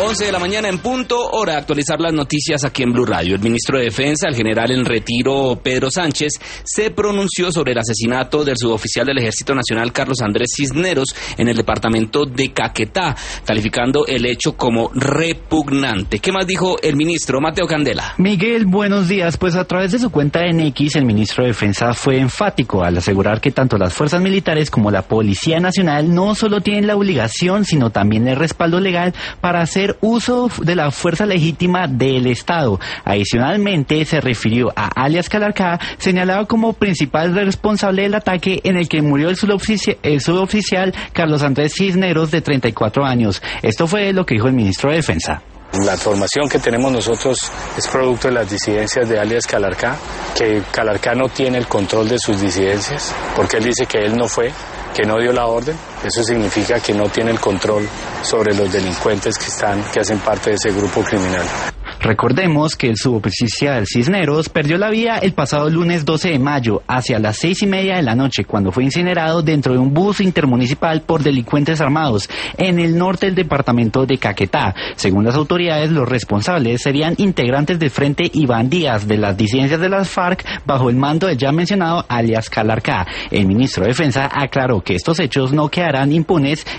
11 de la mañana en punto, hora de actualizar las noticias aquí en Blue Radio. El ministro de Defensa, el general en retiro Pedro Sánchez, se pronunció sobre el asesinato del suboficial del Ejército Nacional Carlos Andrés Cisneros en el departamento de Caquetá, calificando el hecho como repugnante. ¿Qué más dijo el ministro? Mateo Candela. Miguel, buenos días. Pues a través de su cuenta en X, el ministro de Defensa fue enfático al asegurar que tanto las fuerzas militares como la Policía Nacional no solo tienen la obligación, sino también el respaldo legal para hacer uso de la fuerza legítima del Estado. Adicionalmente, se refirió a alias Calarcá, señalado como principal responsable del ataque en el que murió el suboficial Carlos Andrés Cisneros, de 34 años. Esto fue lo que dijo el ministro de Defensa. La información que tenemos nosotros es producto de las disidencias de alias Calarcá, que Calarcá no tiene el control de sus disidencias, porque él dice que él no fue, que no dio la orden. Eso significa que no tiene el control sobre los delincuentes que hacen parte de ese grupo criminal. Recordemos que el suboficial Cisneros perdió la vida el pasado lunes 12 de mayo, hacia las 6:30 de la noche, cuando fue incinerado dentro de un bus intermunicipal por delincuentes armados en el norte del departamento de Caquetá. Según las autoridades, los responsables serían integrantes del Frente Iván Díaz de las disidencias de las FARC, bajo el mando del ya mencionado alias Calarcá. El ministro de Defensa aclaró que estos hechos no quedarán impunes